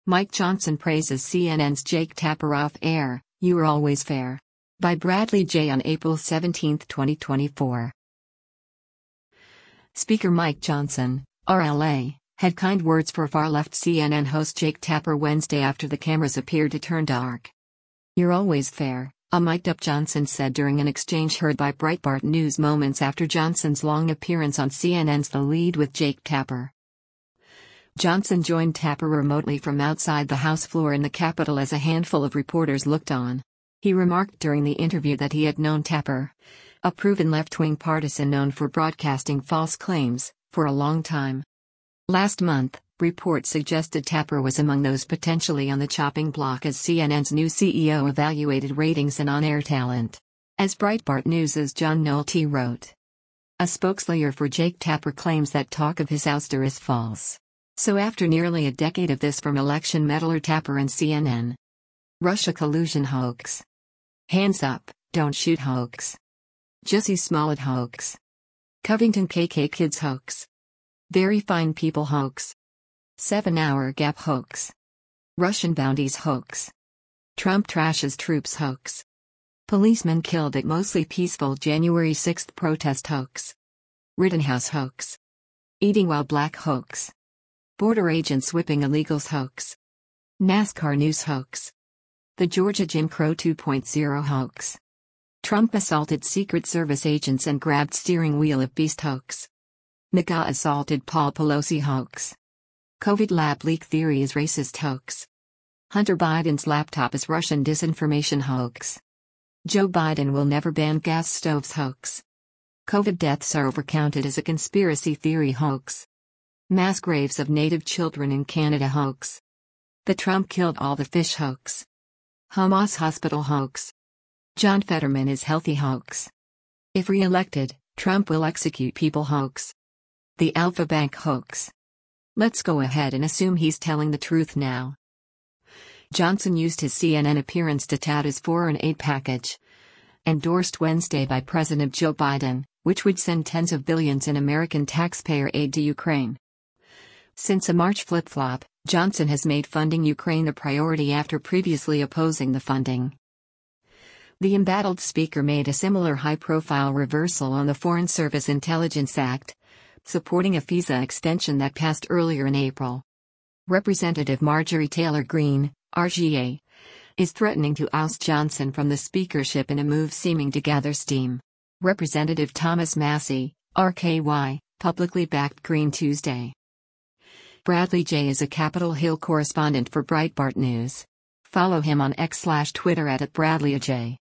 Mike Johnson praises CNN's Jake Tapper off air, "You were always fair." By Bradley J. on April 17, 2024. Speaker Mike Johnson, RLA, had kind words for far-left CNN host Jake Tapper Wednesday after the cameras appeared to turn dark. "You're always fair," a mic'd-up Johnson said during an exchange heard by Breitbart News moments after Johnson's long appearance on CNN's The Lead with Jake Tapper. Johnson joined Tapper remotely from outside the House floor in the Capitol as a handful of reporters looked on. He remarked during the interview that he had known Tapper, a proven left-wing partisan known for broadcasting false claims, for a long time. Last month, reports suggested Tapper was among those potentially on the chopping block as CNN's new CEO evaluated ratings and on-air talent. As Breitbart News' John Nolte wrote, a spokeslawyer for Jake Tapper claims that talk of his ouster is false. So after nearly a decade of this from election meddler Tapper and CNN. Russia collusion hoax. Hands up, don't shoot hoax. Jussie Smollett hoax. Covington KK Kids hoax. Very fine people hoax. 7-hour Gap hoax. Russian bounties hoax. Trump trashes troops hoax. Policemen killed at mostly peaceful January 6 protest hoax. Rittenhouse hoax. Eating while black hoax. Border agents whipping illegals hoax. NASCAR news hoax. The Georgia Jim Crow 2.0 hoax. Trump assaulted Secret Service agents and grabbed steering wheel of beast hoax. MAGA assaulted Paul Pelosi hoax. COVID lab leak theory is racist hoax. Hunter Biden's laptop is Russian disinformation hoax. Joe Biden will never ban gas stoves hoax. COVID deaths are overcounted as a conspiracy theory hoax. Mass graves of Native children in Canada hoax. The Trump killed all the fish hoax. Hamas hospital hoax. John Fetterman is healthy hoax. If re-elected, Trump will execute people hoax. The Alpha Bank hoax. Let's go ahead and assume he's telling the truth now. Johnson used his CNN appearance to tout his foreign aid package, endorsed Wednesday by President Joe Biden, which would send tens of billions in American taxpayer aid to Ukraine. Since a March flip-flop, Johnson has made funding Ukraine a priority after previously opposing the funding. The embattled speaker made a similar high-profile reversal on the Foreign Service Intelligence Act, supporting a FISA extension that passed earlier in April. Representative Marjorie Taylor Greene, RGA, is threatening to oust Johnson from the speakership in a move seeming to gather steam. Representative Thomas Massie, RKY, publicly backed Greene Tuesday. Bradley J. is a Capitol Hill correspondent for Breitbart News. Follow him on X/Twitter @BradleyJ.